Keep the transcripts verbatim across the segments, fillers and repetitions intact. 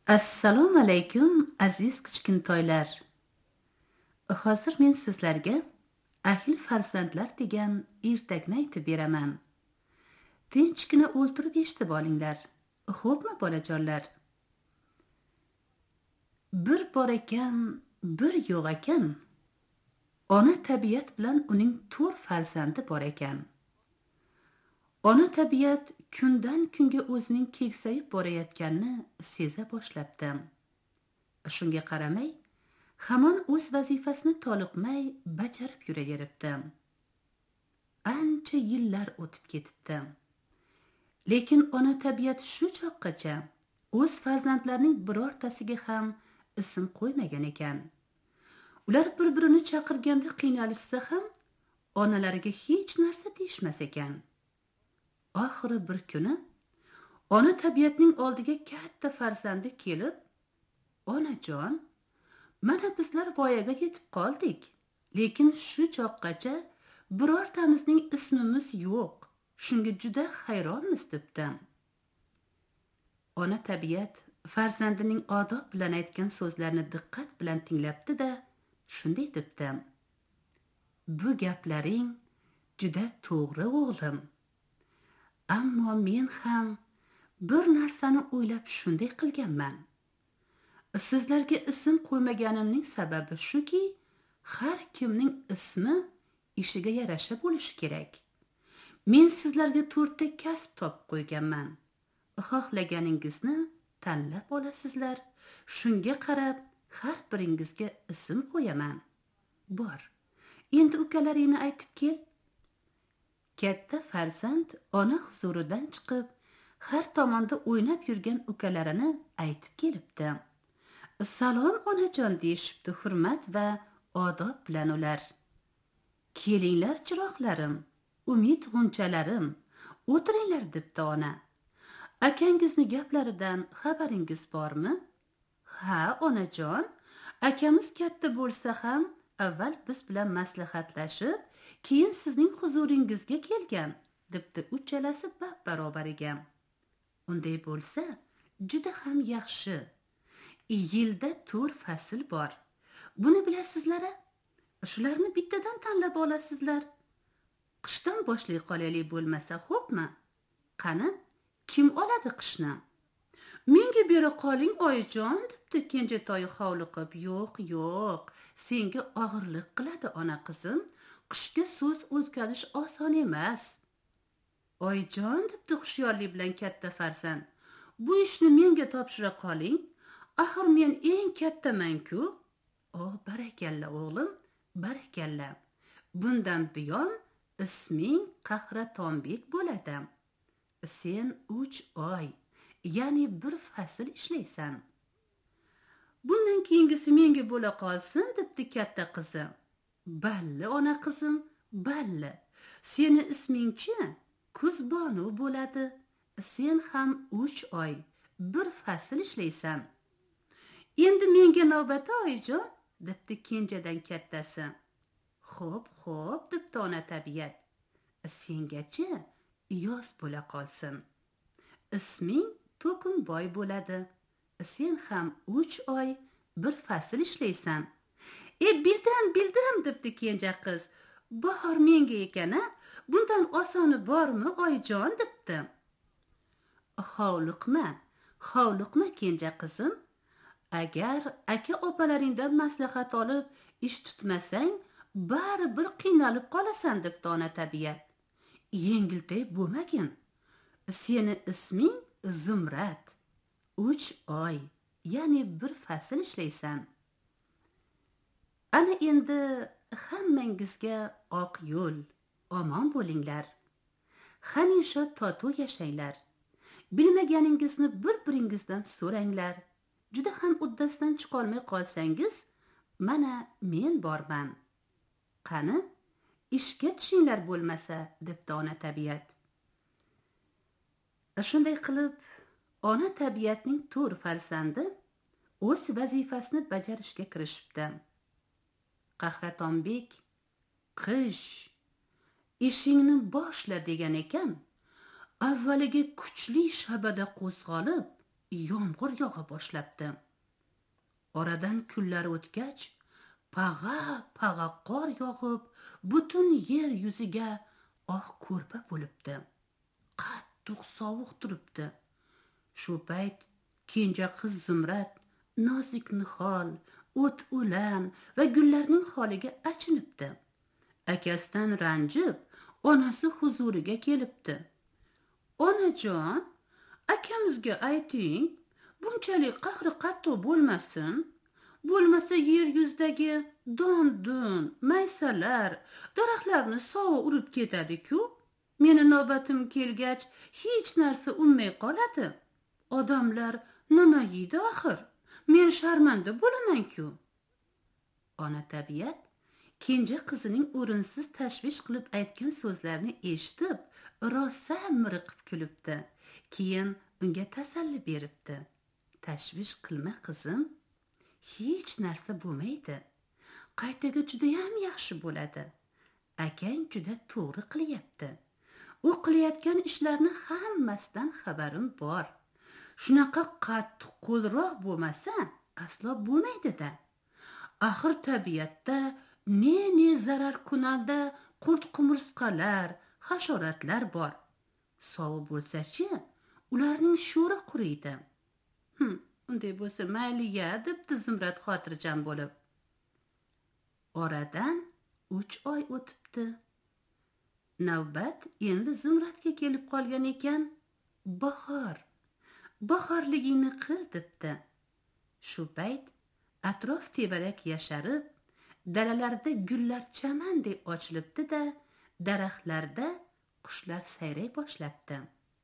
Assalomu alaykum aziz kichkintoylar. Hozir men sizlarga ahil farzandlar degan ertakni aytib beraman. Tinchgina o'ltirib eshitib olinglar. Xo'pmi bolajonlar? Bir bor ekan, bir yo'q ekan. Ona tabiat bilan uning to'rt farzandi bor ekan. Ona tabiat kundan kunga o'zining keksayib borayotganini seza boshlabdi. Shunga qaramay, hamon o'z vazifasini toliqmay bajarib yuraveribdi. Ancha yillar o'tib ketibdi. Lekin ona tabiat shu choqqacha o'z farzandlarining birortasiga ham ism qo'ymagan ekan. Ular bir-birini chaqirganda qiynalishsa ham onalariga hech narsa deyishmas ekan. Oxiri bir kuni ona tabiatning oldiga katta farzandi kelib, "Onajon, mana bizlar voyaga yetib qoldik, lekin shu choqqacha birortamizning ismimiz yo'q. Shunga juda hayronmiz" debdi. Ona tabiat farzandining odob bilan aytgan so'zlarini diqqat bilan tinglabdi-da, shunday debdi: "Bu gaplaring juda to'g'ri o'g'lim. Ammo men ham bir narsani o'ylab shunday qilganman. Sizlarga ism qo'ymaganimning sababi shuki, har kimning ismi ishiga yarasha bo'lishi kerak. Men sizlarga to'rtta kasb topib qo'yganman. Xohlaganingizni tanlab olasizlar. Shunga qarab har biringizga ism qo'yaman. Bor, endi ukalaringni aytib kel." Katta farzand ona huzuridan chiqib, har tomonda o'ynab yurgan ukalarini aytib kelibdi. "Salom onajon" deyishibdi hurmat va odob bilan ular. "Kelinglar chiroqlarim, umid g'unchalarim, o'tiringlar" debdi ona. "Akangizni gaplaridan xabaringiz bormi?" "Ha, onajon, akamiz katta bo'lsa ham avval biz bilan maslahatlashib, keyin sizning huzuringizga kelgan" debdi uchalasi bab-barobariga. "Unday bo'lsa, juda ham yaxshi. Yilda to'rt fasl bor. Buni bilasizlar-a? Shularni bittadan tanlab olasizlar. Qishdan boshlay qolaylik bo'lmasa, xo'pmi? Qani, kim oladi qishni?" "Menga bera qoling oyijon" debdi kenjatoyi hovliqib. "Yo'q, yo'q, senga og'irlik qiladi ona qizim. Qishga so'z o'tkazish oson emas." "Oyijon" debdi hushyorlik bilan katta farzand. "Bu ishni menga topshira qoling. Axir men eng kattaman-ku." "O, barakalla o'g'lim, barakalla. Bundan buyon isming Qahratonbek bo'ladi. Sen uch oy, ya'ni bir fasl ishlaysan." "Bundan keyingisi menga bo'la qolsin" debdi katta qizi. "Balli ona qizim, balli. Seni ismingchi Kuzbonu bo'ladi. Sen ham uch oy, bir fasl ishlaysan." "Endi menga navbat oyijon" debdi kenjadan kattasi. "Xo'p, xo'p" debdi ona tabiat. "Sengachi yoz bo'la qolsin. Isming To'kinboy bo'ladi. Sen ham uch oy, bir fasl ishlaysan." "E, bildim, bildim" debdi kenja qiz. "Bahor menga ekan-a? Bundan osoni bormi oyijon" debdi. "Hovliqma, hovliqma kenja qizim. Agar aka-opalaringdan maslahat olib ish tutmasang, baribir qiynalib qolasan" debdi ona tabiat. "Yengiltay bo'lmagin. Seni isming Zumrad. uch oy, ya'ni bir fasl ishlaysan. Ana endi hammangizga oq yo'l, omon bo'linglar. Hamisha totuv yashanglar. Bilmaganingizni bir-biringizdan so'ranglar. Juda ham uddasidan chiqolmay qolsangiz, mana men borman. Qani, ishga tushinglar bo'lmasa" debdi ona tabiat. Shunday qilib, ona tabiatning to'rt farzandi o'z vazifasini bajarishga kirishibdi. Qahratonbek "Qish, ishingni boshla" degan ekan, avvaliga kuchli shabada qo'zg'olib, yomg'ir yog'a boshlabdi. Oradan kunlar o'tgach, pag'a-pag'a qor yog'ib, butun yer yuziga oq ko'rpa bo'libdi. Qattiq sovuq turibdi. Shu payt kenja qiz Zumrad nozik nihol, o't o'lan va gullarning holiga achinibdi. Akasidan ranjib, onasi huzuriga kelibdi. Onajon, akamizga ayting, bunchalik qahri qattiq bo'lmasin. Bo'lmasa yer yuzidagi don-dun, maysalar, daraxtlarni sovuq urib ketadi-ku. Meni navbatim kelgach hech narsa unmay qoladi. Odamlar nima yeydi axir? Men sharmanda bo'laman-ku. Ona tabiat kenja qizining o'rinsiz tashvish qilib aytgan so'zlarini eshitib, rosa miriqib kulibdi. Keyin unga tasalli beribdi. Tashvish qilma qizim. Hech narsa bo'lmaydi. Qaytaga juda ham yaxshi bo'ladi. Akang juda to'g'ri qilyapti. U qilayotgan ishlarni hammasidan xabarim bor. Shunaqa qattiq qo'lroq bo'lmasa, aslo bo'lmaydi-da. Axir tabiatda ne-ne zarar kunanda qurt-qumursqalar, hasharotlar bor. Sovuq bo'lsa-chi, ularning sho'ri quriydi. Hm, unday bo'lsa mayli-ya, debdi Zumrad xotirjam bo'lib. Oradan uch oy o'tibdi. Navbat endi Zumradga kelib qolgan ekan. Bahor. Bahorligingni qil debdi. Shu payt atrof tevarak yasharib, dalalarda gullar chamandek ochilibdi-da, daraxtlarda qushlar sayray boshlabdi.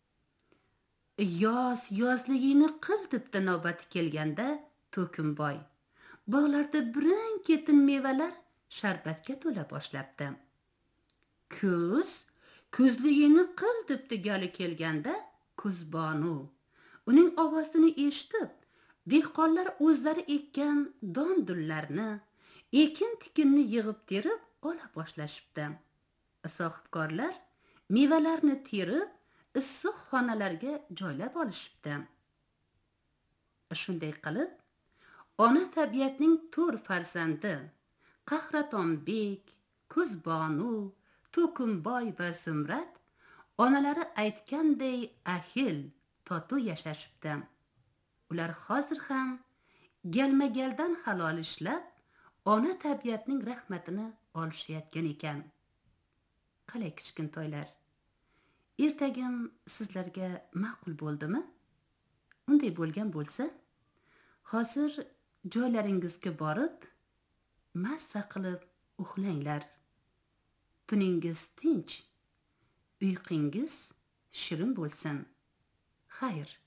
Yoz, yozligingni qil debdi navbati kelganda To'kinboy. Bog'larda birin-ketin mevalar sharbatga to'la boshlabdi. Kuz, kuzligingni qil debdi gali kelganda Kuzbonu. Uning ovozini eshitib, dehqonlar o'zlari ekkan don-dunlarni, ekin-tikinni yig'ib terib ola boshlashibdi. Sohibkorlar mevalarni terib, issiq xonalarga joylab olishibdi. Shunday qilib, ona tabiatning to'rt farzandi, Qahratonbek, Kuzbonu, To'kinboy va Zumrad onalari aytganday ahil, totuv yashashibdi. Ular hozir ham galma-galdan halol ishlab, ona tabiatning rahmatini olishayotgan ekan. Qalay kichkintoylar? Ertagim sizlarga ma'qul bo'ldimi? Unday bo'lgan bo'lsa, hozir joylaringizga borib, mazza qilib uxlanglar. Tuningiz tinch, uyqingiz shirin bo'lsin. Xayr.